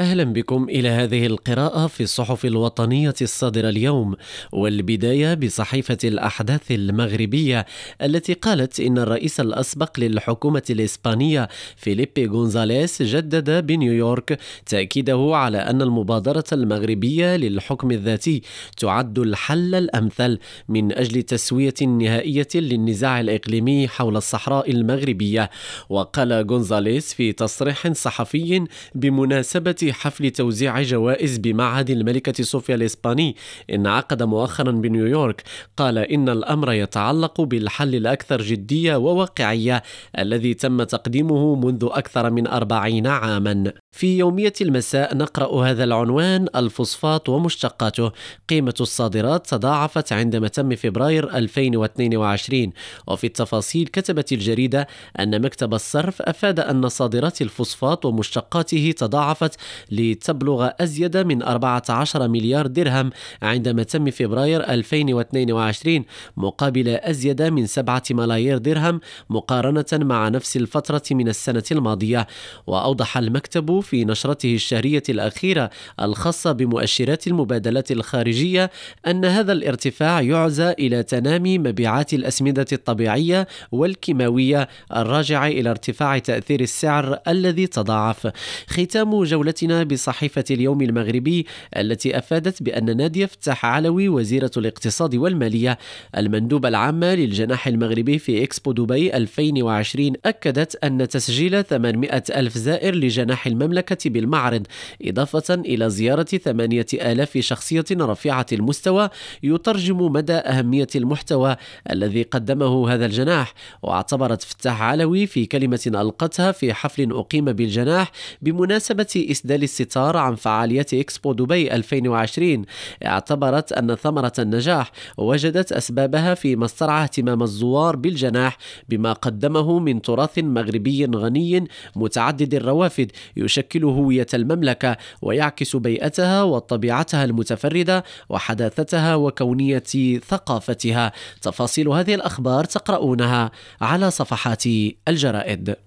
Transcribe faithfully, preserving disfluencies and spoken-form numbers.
أهلا بكم إلى هذه القراءة في الصحف الوطنية الصادرة اليوم، والبداية بصحيفة الأحداث المغربية التي قالت إن الرئيس الأسبق للحكومة الإسبانية فيليبي غونزاليس جدد بنيويورك تأكيده على أن المبادرة المغربية للحكم الذاتي تعد الحل الأمثل من أجل تسوية نهائية للنزاع الإقليمي حول الصحراء المغربية. وقال غونزاليس في تصريح صحفي بمناسبة حفل توزيع جوائز بمعهد الملكة صوفيا الإسباني انعقد مؤخرا بنيويورك، قال إن الأمر يتعلق بالحل الأكثر جدية وواقعية الذي تم تقديمه منذ أكثر من أربعين عاما. في يومية المساء نقرأ هذا العنوان: الفوسفات ومشتقاته، قيمة الصادرات تضاعفت عندما تم فبراير ألفين واثنين وعشرين. وفي التفاصيل كتبت الجريدة أن مكتب الصرف أفاد أن صادرات الفوسفات ومشتقاته تضاعفت لتبلغ أزيد من أربعة عشر مليار درهم عندما تم فبراير ألفين واثنين وعشرين، مقابل أزيد من سبعة ملايير درهم مقارنة مع نفس الفترة من السنة الماضية. وأوضح المكتب في نشرته الشهرية الأخيرة الخاصة بمؤشرات المبادلات الخارجية أن هذا الارتفاع يعزى إلى تنامي مبيعات الأسمدة الطبيعية والكيماوية الراجعة إلى ارتفاع تأثير السعر الذي تضاعف. ختام جولتنا بصحيفة اليوم المغربي التي أفادت بأن نادية فتاح علوي وزيرة الاقتصاد والمالية المندوبة العامة للجناح المغربي في إكسبو دبي ألفين وعشرين أكدت أن تسجيل ثمانمائة ألف زائر لجناح المملكة بالمعرض، إضافة إلى زيارة ثمانية آلاف شخصية رفيعة المستوى، يترجم مدى أهمية المحتوى الذي قدمه هذا الجناح. واعتبرت فتاح علوي في كلمة ألقتها في حفل أقيم بالجناح بمناسبة إسدال الستار عن فعاليات إكسبو دبي ألفين وعشرين، اعتبرت أن ثمرة النجاح وجدت أسبابها فيما استرعى اهتمام الزوار بالجناح بما قدمه من تراث مغربي غني متعدد الروافد يشكل هوية المملكة ويعكس بيئتها وطبيعتها المتفردة وحداثتها وكونية ثقافتها. تفاصيل هذه الأخبار تقرؤونها على صفحات الجرائد.